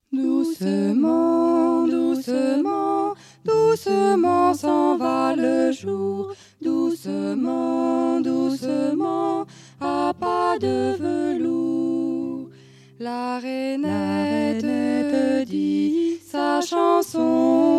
Doucement, doucement, doucement s'en va le jour. Doucement, doucement, à pas de velours. La rainette dit sa chanson.